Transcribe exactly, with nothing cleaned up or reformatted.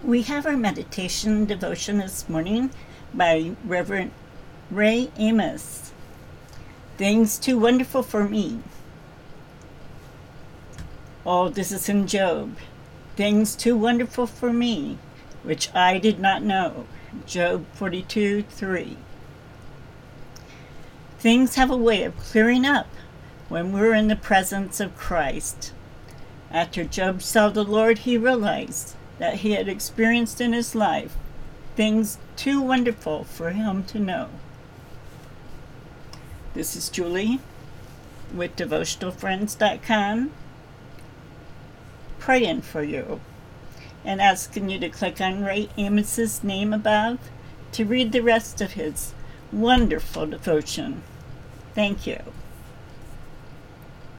We have our meditation devotion this morning by Reverend Ray Amos. Things too wonderful for me. Oh, this is in Job. Things too wonderful for me, which I did not know. Job forty-two, three. Things have a way of clearing up when we're in the presence of Christ. After Job saw the Lord, he realized that he had experienced in his life things too wonderful for him to know. This is Julie with devotional friends dot com, praying for you and asking you to click on Ray Amos's name above to read the rest of his wonderful devotion. Thank you.